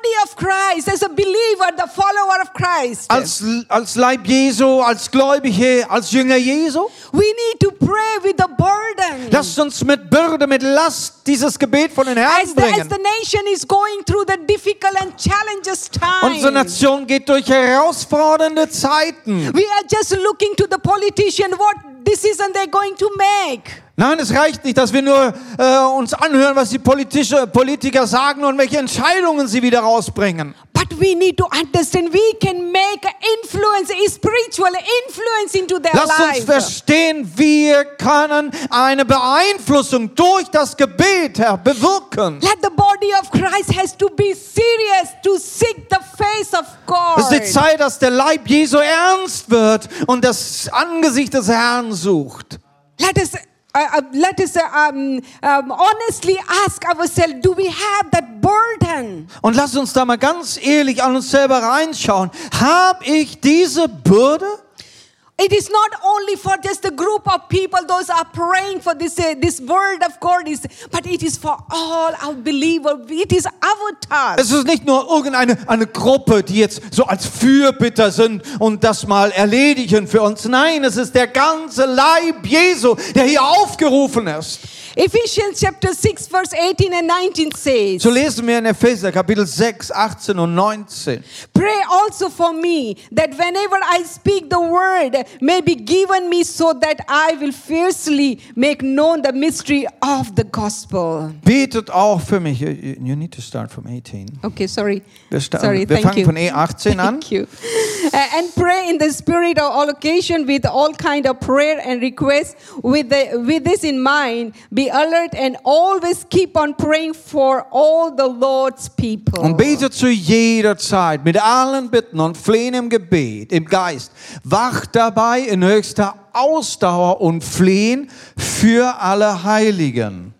of Christ, as a believer, the follower of Christ, Als, als Leib Jesu, als Gläubige, als Jünger Jesu. we need to pray with the burden. Lasst uns mit Bürde, mit Last dieses Gebet von den Herrn As the, as bringen. the nation is going through the difficult and challenges Unsere time, Nation geht durch herausfordernde Zeiten. we are just looking to the politician, what decision they're going to make. Nein, es reicht nicht, dass wir nur äh, uns anhören, was die politische, Politiker sagen und welche Entscheidungen sie wieder rausbringen. But we need to understand we can make influence, a spiritual influence into their Lasst uns life. verstehen, wir können eine Beeinflussung durch das Gebet, Herr, bewirken. Let the body of Christ has to be serious to seek the face of Es ist die God. Zeit, dass der Leib Jesu ernst wird und das Angesicht des Herrn sucht. Let us uh, uh, let us uh, um, um, honestly ask ourselves, do we have that burden? Und lasst uns da mal ganz ehrlich an uns selber reinschauen. Hab ich diese Bürde? It is not only for just a group of people, those are praying for this, uh, this word of God, is, but it is for all our believers. It is our task. Es ist nicht nur irgendeine eine Gruppe, die jetzt so als Fürbitter sind und das mal erledigen für uns. Nein, es ist der ganze Leib Jesu, der hier aufgerufen ist. Ephesians chapter six, verse eighteen and nineteen says, So lesen wir in Epheser Kapitel sechs, achtzehn und neunzehn. pray also for me, that whenever I speak the word may be given me, so that I will fiercely make known the mystery of the gospel. Betet auch für mich. You, you need to start from eighteen. Okay, sorry. Wir, sta- Sorry, wir thank fangen you. von E achtzehn an. Thank you. Uh, and pray in the spirit of all occasion with all kind of prayer and request. With the, with this in mind, be alert and always keep on praying for all the Lord's people. Und betet zu jeder Zeit mit allen Bitten und Flehen im Gebet, im Geist. Wacht dabei in höchster Ausdauer und Flehen für alle Heiligen.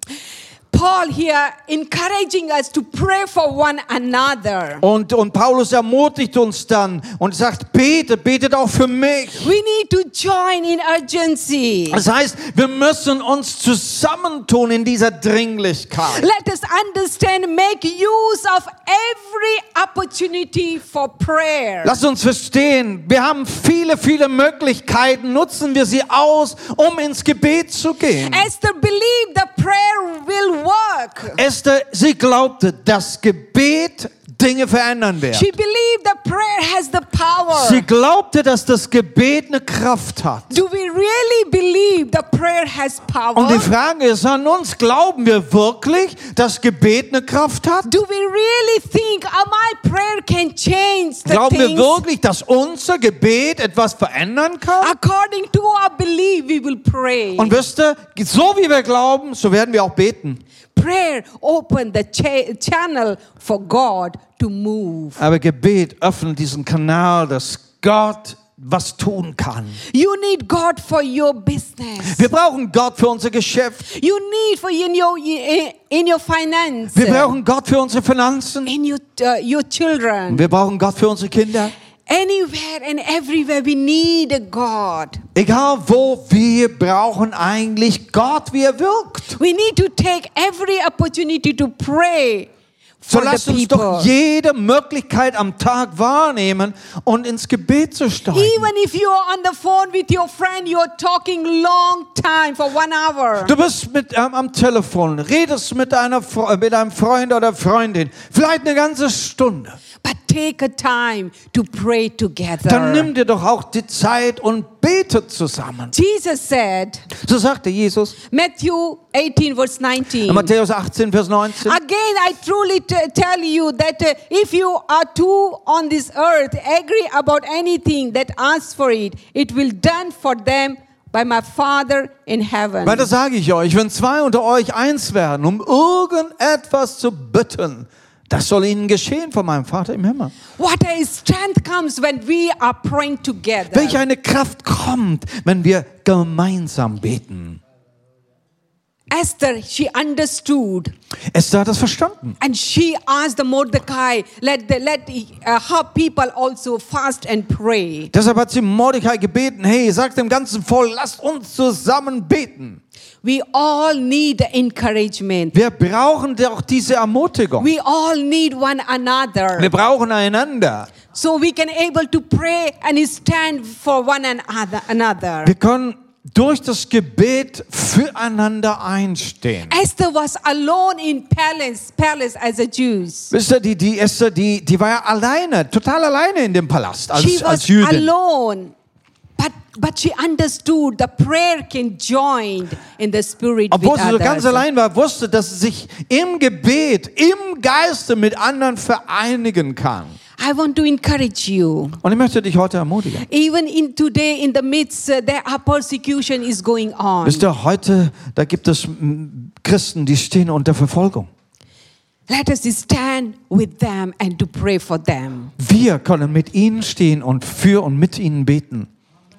Paul here encouraging us to pray for one another. Und, und Paulus ermutigt uns dann und sagt, betet, betet auch für mich. We need to join in urgency. Das heißt, wir müssen uns zusammentun in dieser Dringlichkeit. Let us understand, make use of every opportunity for prayer. Lass uns verstehen, wir haben viele, viele Möglichkeiten, nutzen wir sie aus, um ins Gebet zu gehen. Esther believed the prayer will work. Esther, sie glaubte, das Gebet Dinge verändern wird. She believed the prayer has the power. Sie glaubte, dass das Gebet eine Kraft hat. Do we really believe the prayer has power? Und die Frage ist an uns, glauben wir wirklich, dass Gebet eine Kraft hat? Do we really think oh, my prayer can change the Glauben wir things? wirklich, dass unser Gebet etwas verändern kann? According to our belief, we will pray. Und wisst ihr, so wie wir glauben, so werden wir auch beten. Prayer open the cha- channel for God to move. Aber Gebet öffnet diesen Kanal, dass Gott was tun kann. You need God for your business. Wir brauchen Gott für unser Geschäft. You need for in your in your finance. Wir brauchen Gott für unsere Finanzen. in your uh, your children. Wir brauchen Gott für unsere Kinder. Anywhere and everywhere we need a God. Egal wo, wir brauchen eigentlich Gott, wie er wirkt. We need to take every opportunity to pray So for lasst the uns people. doch jede Möglichkeit am Tag wahrnehmen und ins Gebet zu steigen. Even if you are on the phone with your friend, you are talking long time for one hour. Du bist mit, ähm, am Telefon, redest mit, einer, Fre- mit einem Freund oder Freundin, vielleicht eine ganze Stunde. But take a time to pray together. Dann nimm dir doch auch die Zeit und bete zusammen. Jesus said, So sagte Jesus Matthew eighteen verse nineteen. in Matthäus achtzehn, Vers neunzehn. Again, I truly t- tell you that uh, if you are two on this earth agree about anything that asks for it, it will done for them by my Father in heaven. Weil das sage ich euch, wenn zwei unter euch eins werden, um irgendetwas zu bitten, das soll ihnen geschehen von meinem Vater im Himmel. What a strength comes when we are praying together. Welch eine Kraft kommt, wenn wir gemeinsam beten. Esther, she understood, Esther hat das verstanden. and she asked the Mordecai, let the, let uh, her people also fast and pray. Deshalb hat sie Mordecai gebeten, hey, sagt dem ganzen Volk, lasst uns zusammen beten. We all need encouragement. Wir brauchen doch diese Ermutigung. We all need one another. Wir brauchen einander. So we can able to pray and stand for one another. another. Wir können durch das Gebet füreinander einstehen. Esther was alone in palace, palace as a Jew. Wisst ihr, die, die Esther, die, die war ja alleine, total alleine in dem Palast als, She als was Jüdin. alone. But, but she understood the prayer can join in the spirit Obwohl with sie so ganz others. allein war, wusste, dass sie sich im Gebet, im Geiste mit anderen vereinigen kann. I want to encourage you. Und ich möchte dich heute ermutigen. Even in today, in the midst, uh, there are persecution is going on. Wisst ihr, heute, da gibt es mm, Christen, die stehen unter Verfolgung. Let us stand with them and to pray for them. Wir können mit ihnen stehen und für und mit ihnen beten.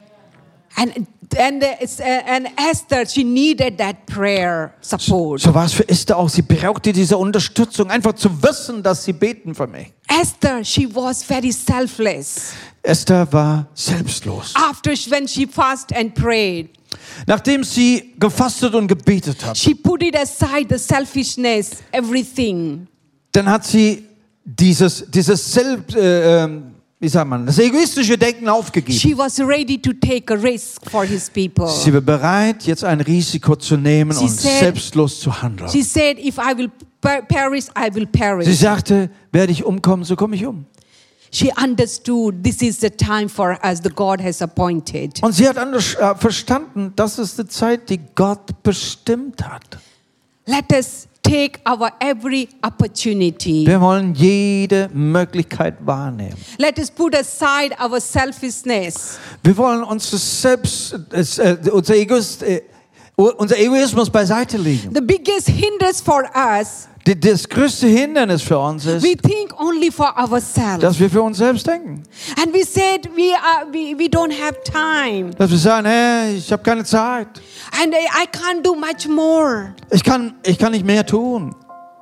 And and, uh, it's, uh, and Esther, she needed that prayer support. So war es für Esther auch. Sie brauchte diese Unterstützung, einfach zu wissen, dass sie beten für mich. Esther, she was very selfless. Esther war selbstlos. After she, when she fasted and prayed, Nachdem sie gefastet und gebetet hat, she put it aside, the selfishness, everything. dann hat sie dieses, dieses Selbst, äh, ähm, wie sagt man, das egoistische Denken aufgegeben. She was ready to take a risk for his people. Sie war bereit, jetzt ein Risiko zu nehmen Sie und said- selbstlos zu handeln. She said, if I will per- perish, I will Sie perish. sagte, werde ich umkommen, so komme ich um. She understood this is the time for us, the God has appointed. Und sie hat anders, äh, verstanden, das ist die Zeit, die Gott bestimmt hat. Let us take our every opportunity. Wir wollen jede Möglichkeit wahrnehmen. Let us put aside our selfishness. Wir wollen uns das selbst, das, äh, unser, Egoist, äh, unser Egoismus beiseite legen. The biggest hindrance for us, Die- Das größte Hindernis für uns ist, we think only for ourselves. dass wir für uns selbst denken. And we said we, are, we, we don't have time. Dass wir sagen, hey, ich habe keine Zeit. And I, I can't do much more. Ich kann, ich kann nicht mehr tun.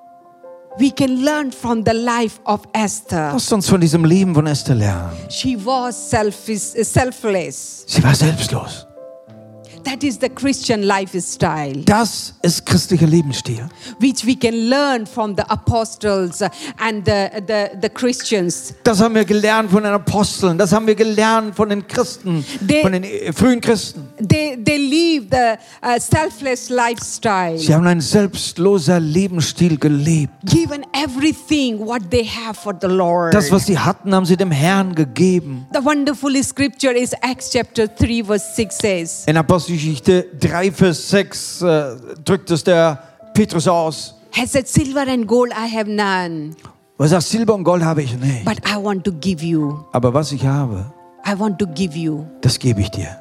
We can learn from the life of Esther. Lasst uns von diesem Leben von Esther lernen. She was selfish, selfless. Sie war selbstlos. That is the Christian lifestyle, Das ist christlicher Lebensstil. which we can learn from the apostles and the, the, the Christians. Das haben wir gelernt von den Aposteln. Das haben wir gelernt von den Christen, Die- von den äh, frühen Christen. They, they live the uh, selfless lifestyle, Sie haben einen selbstloser Lebensstil gelebt. given everything what they have for the Lord. Das, was sie hatten, haben sie dem Herrn gegeben. The wonderful scripture is Acts chapter three verse six says, In Apostelgeschichte drei, Vers sechs äh, drückt es der Petrus aus. has said, silver and gold I have none, Er sagt, Silber und Gold habe ich nicht. but I want to give you. Aber was ich habe, I want to give you. das gebe ich dir.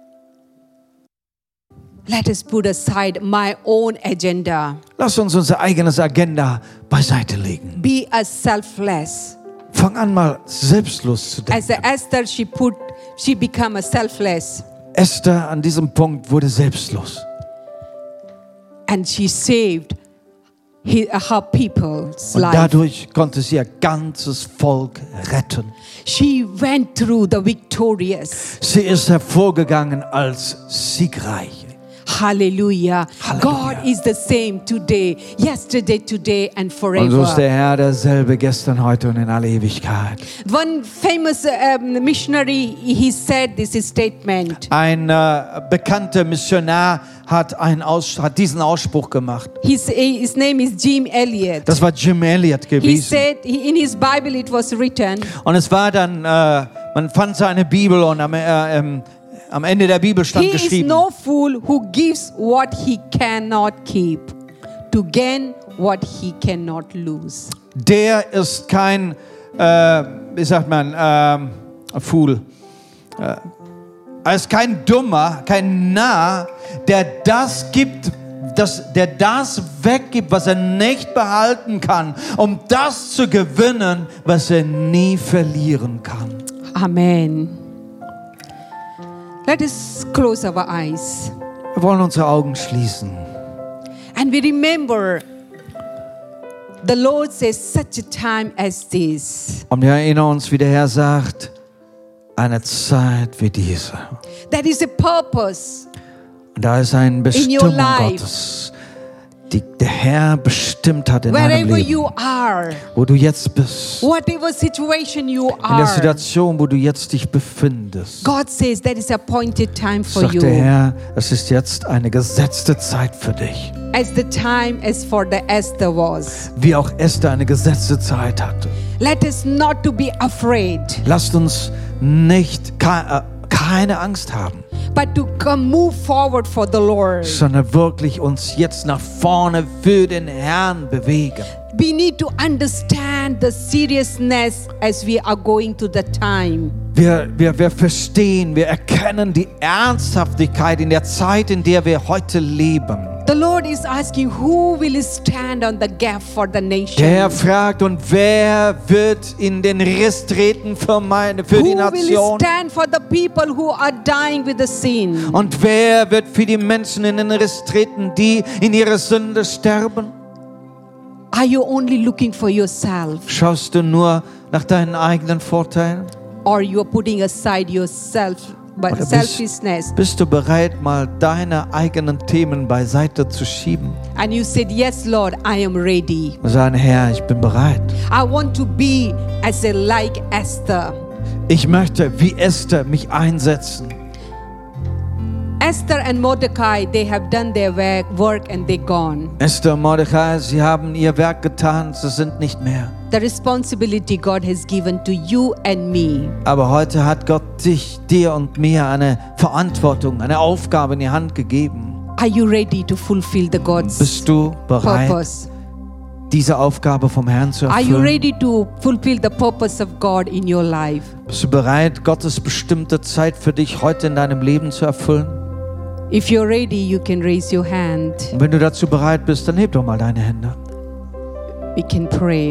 Let us put aside my own agenda. Lass uns unsere eigenes Agenda beiseite legen. Be as selfless. Fang an, mal selbstlos zu As denken. a Esther, she put, she became a selfless, Esther an diesem Punkt wurde selbstlos. and she saved he, her people's Und life. dadurch konnte sie ihr ganzes Volk retten. She went through the victorious. Sie ist hervorgegangen als siegreich. Hallelujah. Hallelujah. God is the same today, yesterday, today, and Und so ist forever. der Herr derselbe gestern, heute und in alle Ewigkeit. One famous um, missionary, he said this statement. Ein äh, bekannter Missionar hat, einen Aus, hat diesen Ausspruch gemacht. His, his name is Jim Elliot. Das war Jim Elliot He gewesen. said, in his Bible it was written, Und es war dann, äh, man fand seine Bibel und am, äh, ähm, am Ende der Bibel stand he is geschrieben, no fool who gives what he cannot keep to gain what he cannot lose. der ist kein, äh, wie sagt man, ähm, Fool. Äh, er ist kein Dummer, kein Narr, der das gibt, das, der das weggibt, was er nicht behalten kann, um das zu gewinnen, was er nie verlieren kann. Amen. Let us close our eyes Wir wollen unsere Augen schließen. and we remember the Lord says such a time as this. Und wir erinnern uns, wie der Herr sagt, eine Zeit wie diese. There is a purpose. Und da ist eine your Bestimmung life. Gottes, die der Herr bestimmt hat in deinem Wherever Leben. you are, Wo du jetzt bist. whatever situation you In der are, Situation, wo du jetzt dich befindest. God says there is appointed time for Sagt you. der Herr, es ist jetzt eine gesetzte Zeit für dich. As the time as for the Esther was. Wie auch Esther eine gesetzte Zeit hatte. Let us not to be afraid, Lasst uns nicht ke- äh, keine Angst haben, but to come move forward for the Lord. sondern wirklich uns jetzt nach vorne für den Herrn bewegen. We need to understand the seriousness as we are going to the time. Wir, wir, wir verstehen, wir erkennen die Ernsthaftigkeit in der Zeit, in der wir heute leben. The Lord is asking, who will stand on the gap for the nation? Der Herr fragt, und wer wird in den Riss treten für, meine, für die Who will Nation? stand for the people who are dying with the sin? Und wer wird für die Menschen in den Riss treten, die in ihrer Sünde sterben? Are you only looking for yourself, Schaust du nur nach deinen eigenen Vorteilen? or you are putting aside yourself, but Oder bist, selfishness, bist du bereit, mal deine eigenen Themen beiseite zu schieben? and you said, "Yes, Lord, I am ready. Und sagen, Herr, ich bin bereit. I want to be as a like Esther." Ich möchte wie Esther mich einsetzen. Esther and Mordecai, they have done their work, work and they gone. Esther und Mordechai, sie haben ihr Werk getan, sie sind nicht mehr. The responsibility God has given to you and me. Aber heute hat Gott dich, dir und mir eine Verantwortung, eine Aufgabe in die Hand gegeben. Are you ready to fulfill the God's Bist du bereit, purpose? diese Aufgabe vom Herrn zu Are you erfüllen? ready to fulfill the purpose of God in your life? Bist du bereit, Gottes bestimmte Zeit für dich heute in deinem Leben zu erfüllen? If you're ready, you can raise your hand. Und wenn du dazu bereit bist, dann heb doch mal deine Hände. We can pray.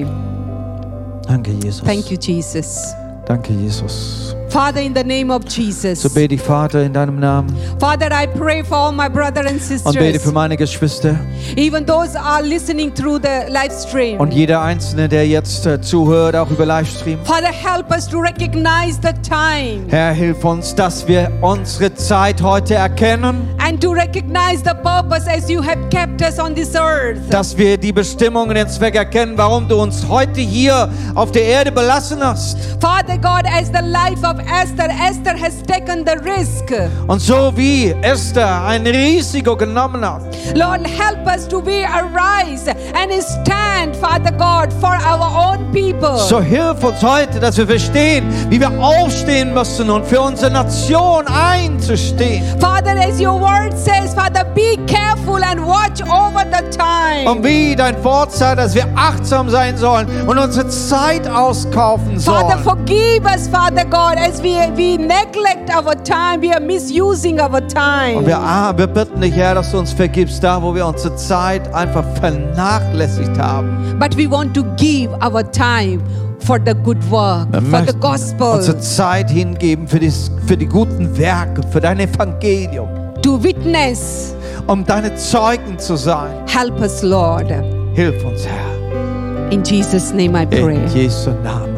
Danke, Jesus. Thank you, Jesus. Danke, Jesus. Father, in the name of So Jesus. bete ich, Vater, in deinem Namen Father, I pray for all my brothers and und bete für sisters, meine Geschwister even those are listening through the live stream. und jeder Einzelne, der jetzt äh, zuhört, auch über Livestream. Father, help us to recognize the time Herr, hilf uns, dass wir unsere Zeit heute erkennen, and to recognize the purpose as you have kept us on this earth. dass wir die Bestimmung und den Zweck erkennen, warum du uns heute hier auf der Erde belassen hast. Father God, as the life of Esther, Esther has taken the risk. Und so wie Esther ein Risiko genommen hat, Lord, help us to be arise and stand, Father God, for our own people. so hilf uns heute, dass wir verstehen, wie wir aufstehen müssen und für unsere Nation einzustehen. Father, as your word says, Father, be careful and watch over the time. Und wie dein Wort sagt, dass wir achtsam sein sollen und unsere Zeit auskaufen Father, sollen. forgive us, Father God, as we, we neglect our time, we are misusing our time. Und wir, ah, wir bitten dich, Herr, dass du uns vergibst, da wo wir unsere Zeit einfach vernachlässigt haben. But we want to give our time for the good work, Wir for the möchten gospel, unsere Zeit hingeben für die, für die guten Werke, für dein Evangelium, to witness. um deine Zeugen zu sein. Help us, Lord. Hilf uns, Herr. In Jesus' name I pray. In Jesu Namen.